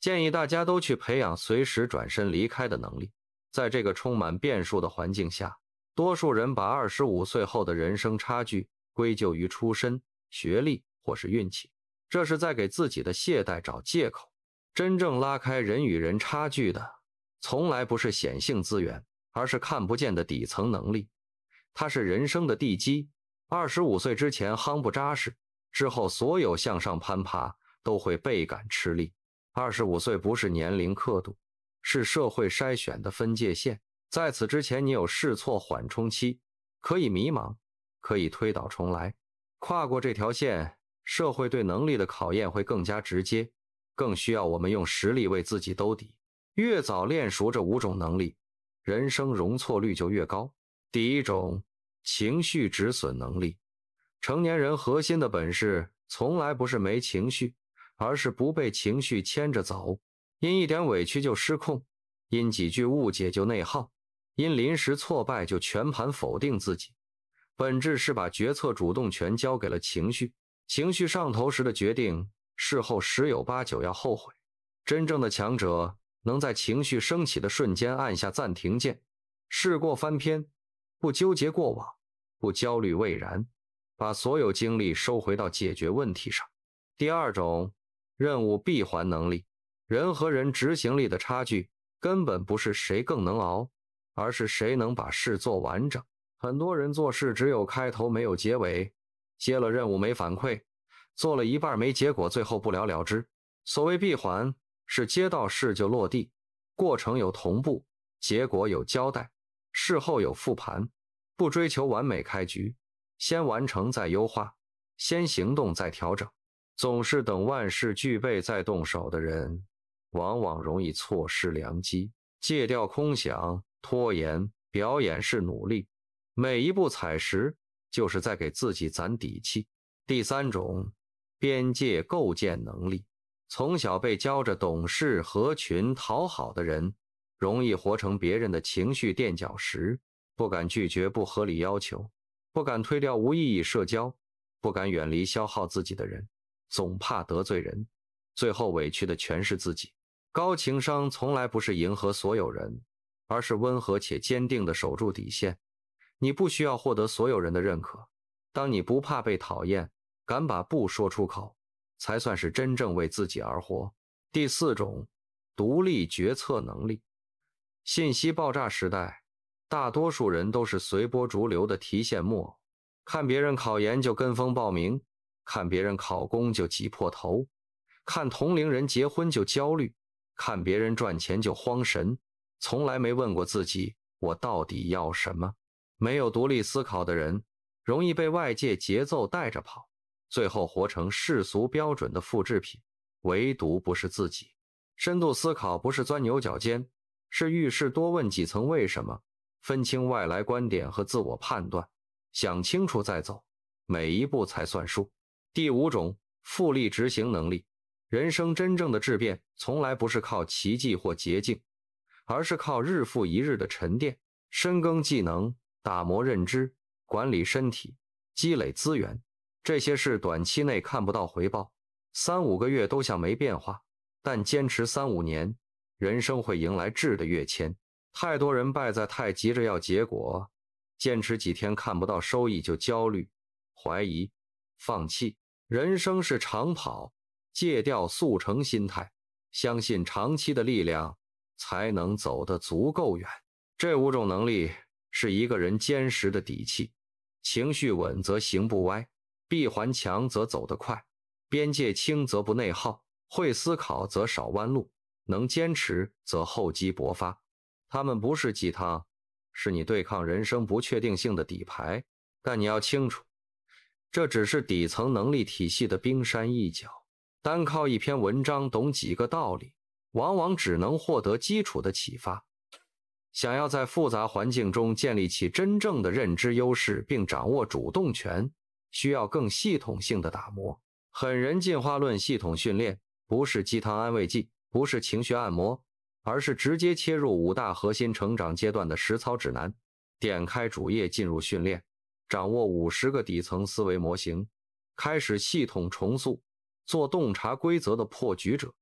建议大家都去培养随时转身离开的能力。在这个充满变数的环境下，多数人把25岁后的人生差距归咎于出身、学历或是运气，这是在给自己的懈怠找借口。真正拉开人与人差距的，从来不是显性资源，而是看不见的底层能力。它是人生的地基。25岁之前夯不扎实，之后所有向上攀爬都会倍感吃力。25岁不是年龄刻度，是社会筛选的分界线。在此之前，你有试错缓冲期，可以迷茫，可以推倒重来。跨过这条线，社会对能力的考验会更加直接，更需要我们用实力为自己兜底。越早练熟这5种能力，人生容错率就越高。第一种，情绪止损能力。成年人核心的本事从来不是没情绪，而是不被情绪牵着走。因一点委屈就失控，因几句误解就内耗，因临时挫败就全盘否定自己。本质是把决策主动权交给了情绪，情绪上头时的决定，事后10有8九要后悔。真正的强者能在情绪升起的瞬间按下暂停键，事过翻篇，不纠结过往，不焦虑未然，把所有精力收回到解决问题上。第二种，任务闭环能力。人和人执行力的差距根本不是谁更能熬，而是谁能把事做完整。很多人做事只有开头没有结尾，接了任务没反馈，做了一半没结果，最后不了了之。所谓闭环，是接到事就落地，过程有同步，结果有交代，事后有复盘，不追求完美开局，先完成再优化，先行动再调整。总是等万事俱备再动手的人，往往容易错失良机。戒掉空想、拖延、表演式努力，每一步踩实就是在给自己攒底气。第三种，边界构建能力。从小被教着懂事、合群、讨好的人，容易活成别人的情绪垫脚石，不敢拒绝不合理要求，不敢推掉无意义社交，不敢远离消耗自己的人，总怕得罪人，最后委屈的全是自己。高情商从来不是迎合所有人，而是温和且坚定地守住底线。你不需要获得所有人的认可，当你不怕被讨厌，敢把不说出口，才算是真正为自己而活。第四种，独立决策能力。信息爆炸时代，大多数人都是随波逐流的提线木偶，看别人考研就跟风报名，看别人考公就挤破头，看同龄人结婚就焦虑，看别人赚钱就慌神，从来没问过自己，我到底要什么？没有独立思考的人，容易被外界节奏带着跑，最后活成世俗标准的复制品，唯独不是自己。深度思考不是钻牛角尖，是遇事多问几层为什么，分清外来观点和自我判断，想清楚再走，每一步才算数。第五种，复利执行能力。人生真正的质变，从来不是靠奇迹或捷径，而是靠日复一日的沉淀，深耕技能，打磨认知，管理身体，积累资源。这些事短期内看不到回报，3-5个月都像没变化，但坚持3-5年，人生会迎来质的跃迁。太多人败在太急着要结果，坚持几天看不到收益就焦虑、怀疑、放弃。人生是长跑，戒掉速成心态，相信长期的力量，才能走得足够远。这5种能力是一个人坚实的底气。情绪稳则行不歪，闭环强则走得快，边界轻则不内耗，会思考则少弯路，能坚持则厚积薄发。他们不是鸡汤，是你对抗人生不确定性的底牌。但你要清楚，这只是底层能力体系的冰山一角，单靠一篇文章懂几个道理，往往只能获得基础的启发。想要在复杂环境中建立起真正的认知优势并掌握主动权，需要更系统性的打磨。狠人进化论系统训练不是鸡汤安慰剂，不是情绪按摩，而是直接切入5大核心成长阶段的实操指南。点开主页进入训练，掌握50个底层思维模型，开始系统重塑，做洞察规则的破局者。